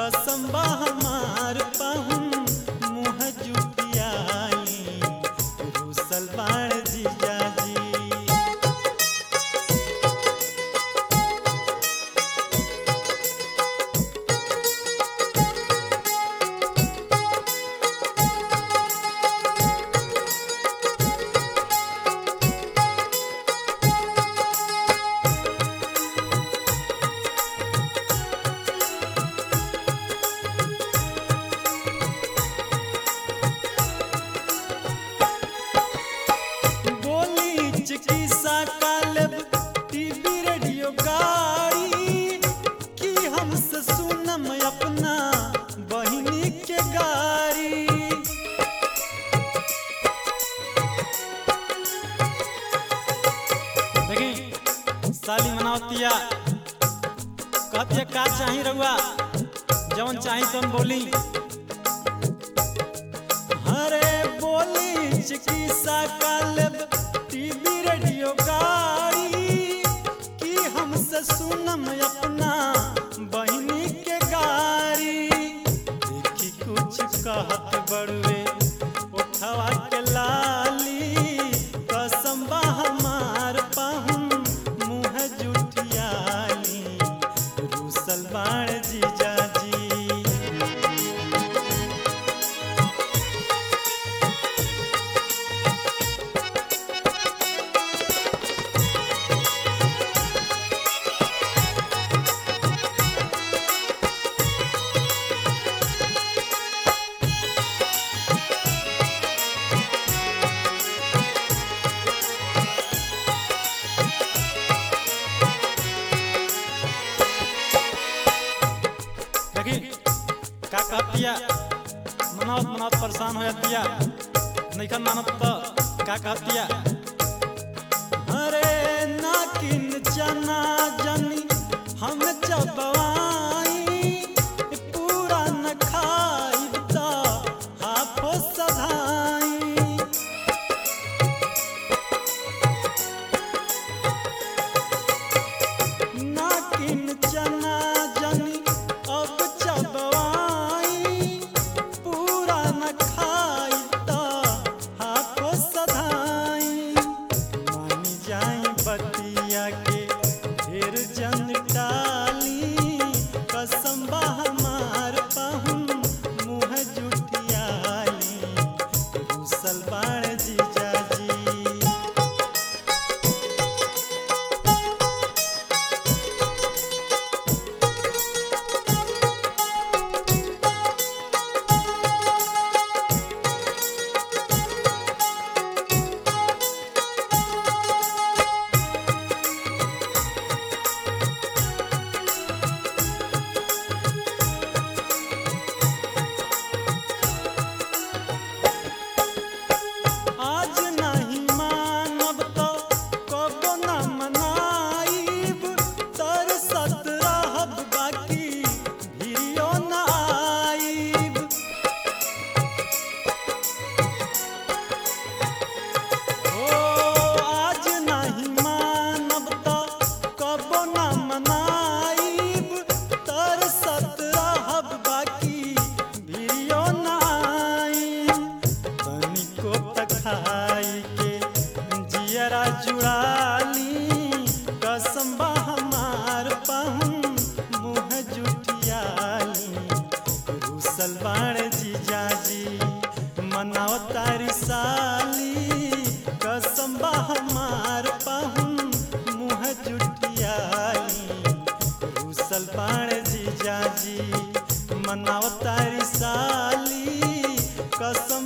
कसम बा हमार पाहुन मुँह जुटियाई रूसल बाण जीजाजी। चिकित्सा कालब टीवी रेडियो गाड़ी कि हमसे सुनम अपना बहिनी के गारी। देखी साली मनावतिया कहतिया का चाही रउआ जवन चाही तुम बोली। अरे बोली चिकित्सा कालब टीवी रेडियो गाड़ी कि हमसे सुनम अपना बहिनी के गारी। देखी कुछ कहत बड़वे उठवा के लाली कसम बा हमार पाहुन मुँह जुटियाई रूसल बाण जीजाजी। का कहतिया मनावत मनावत परेशान हो जातिया नैखन मानत तो का कहतिया। अरे नाकिन चना जनी हम चबवाई पूरा न खाई तो हाफो सधाई। नाकिन चना जनी अब चबवाई पूरा न खाई तो हाफो सधाई। मानी जाई बतिया के ढेर जन टाली कसम बा हमार पाहुन मुँह जुटियाई रूसल बाण जीजाजी। आज नहीं मानब तो कबो न मनाइब तरसत रहब बाकी भिरियो न आइब। ओ आज नहीं मानब तो कबो न मनाइब तरसत रहब बाकी भिरियो न आइब। तनिको खाई के जियरा जुड़ाली कसम बा हमार पाहुन मुँह जुटियाली रूसल बाण जीजाजी। मनावतारी साली कसम बा हमार पाहुन मुँह जुटियाली रूसल बाण जीजाजी। मनावतारी साली कसम